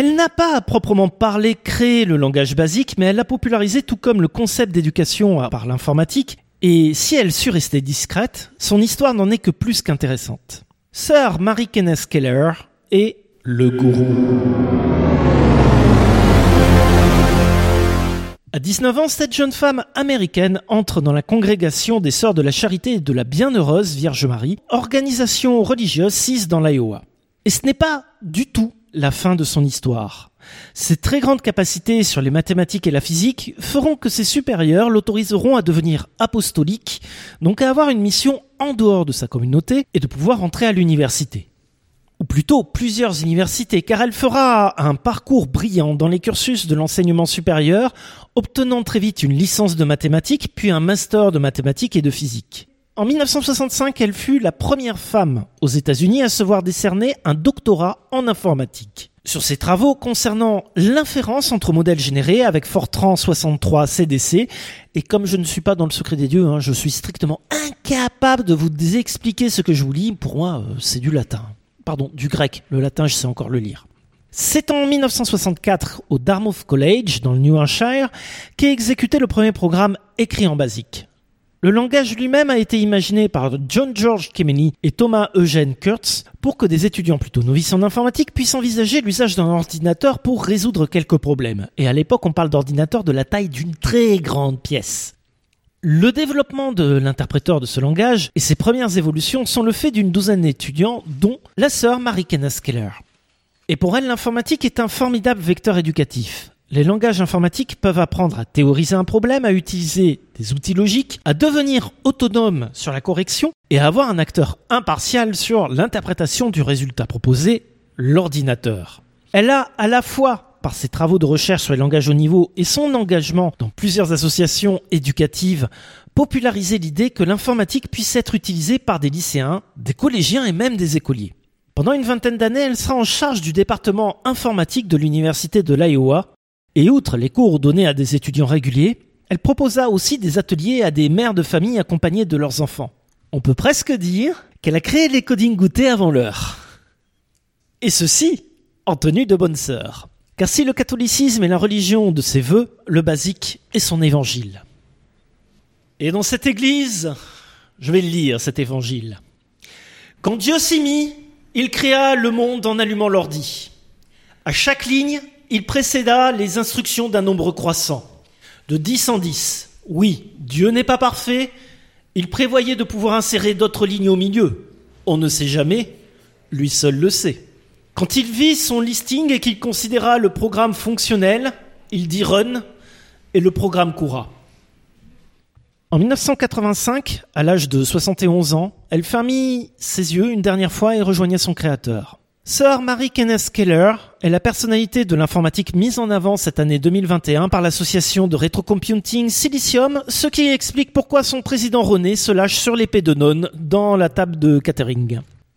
Elle n'a pas à proprement parler créé le langage basique, mais elle l'a popularisé tout comme le concept d'éducation par l'informatique, et si elle sut rester discrète, son histoire n'en est que plus qu'intéressante. Sir Mary Kenneth Keller est le gourou. À 19 ans, cette jeune femme américaine entre dans la congrégation des Sœurs de la Charité et de la Bienheureuse Vierge Marie, organisation religieuse sise dans l'Iowa. Et ce n'est pas du tout la fin de son histoire. Ses très grandes capacités sur les mathématiques et la physique feront que ses supérieurs l'autoriseront à devenir apostolique, donc à avoir une mission en dehors de sa communauté et de pouvoir entrer à l'université. Ou plutôt plusieurs universités, car elle fera un parcours brillant dans les cursus de l'enseignement supérieur, obtenant très vite une licence de mathématiques, puis un master de mathématiques et de physique. En 1965, elle fut la première femme aux États-Unis à se voir décerner un doctorat en informatique. Sur ses travaux concernant l'inférence entre modèles générés avec Fortran 63 CDC, et comme je ne suis pas dans le secret des dieux, je suis strictement incapable de vous expliquer ce que je vous lis, pour moi c'est du latin. Pardon, du grec, le latin je sais encore le lire. C'est en 1964 au Dartmouth College, dans le New Hampshire, qu'est exécuté le premier programme écrit en basique. Le langage lui-même a été imaginé par John George Kemeny et Thomas Eugene Kurtz pour que des étudiants plutôt novices en informatique puissent envisager l'usage d'un ordinateur pour résoudre quelques problèmes. Et à l'époque, on parle d'ordinateur de la taille d'une très grande pièce. Le développement de l'interpréteur de ce langage et ses premières évolutions sont le fait d'une douzaine d'étudiants, dont la sœur Mary Kenneth Keller. Et pour elle, l'informatique est un formidable vecteur éducatif. Les langages informatiques peuvent apprendre à théoriser un problème, à utiliser des outils logiques, à devenir autonomes sur la correction et à avoir un acteur impartial sur l'interprétation du résultat proposé, l'ordinateur. Elle a à la fois, par ses travaux de recherche sur les langages haut niveau et son engagement dans plusieurs associations éducatives, popularisé l'idée que l'informatique puisse être utilisée par des lycéens, des collégiens et même des écoliers. Pendant une vingtaine d'années, elle sera en charge du département informatique de l'université de l'Iowa. Et outre les cours donnés à des étudiants réguliers, elle proposa aussi des ateliers à des mères de famille accompagnées de leurs enfants. On peut presque dire qu'elle a créé les coding goûtés avant l'heure. Et ceci en tenue de bonne sœur. Car si le catholicisme est la religion de ses vœux, le basique est son évangile. Et dans cette église, je vais le lire cet évangile. Quand Dieu s'y mit, il créa le monde en allumant l'ordi. À chaque ligne, il précéda les instructions d'un nombre croissant, de 10 en 10. Oui, Dieu n'est pas parfait, il prévoyait de pouvoir insérer d'autres lignes au milieu. On ne sait jamais, lui seul le sait. Quand il vit son listing et qu'il considéra le programme fonctionnel, il dit « run » et le programme courra. En 1985, à l'âge de 71 ans, elle fermit ses yeux une dernière fois et rejoignait son créateur. Sir Mary Kenneth Keller est la personnalité de l'informatique mise en avant cette année 2021 par l'association de rétrocomputing Silicium, ce qui explique pourquoi son président René se lâche sur l'épée de None dans la table de catering.